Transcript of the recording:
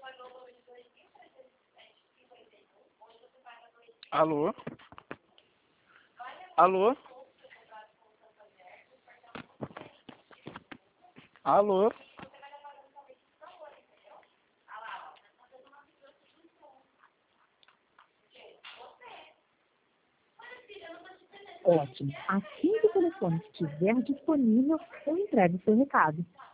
Alô? Alô? Alô? Ótimo. Assim que o telefone estiver disponível, eu entrego o seu recado.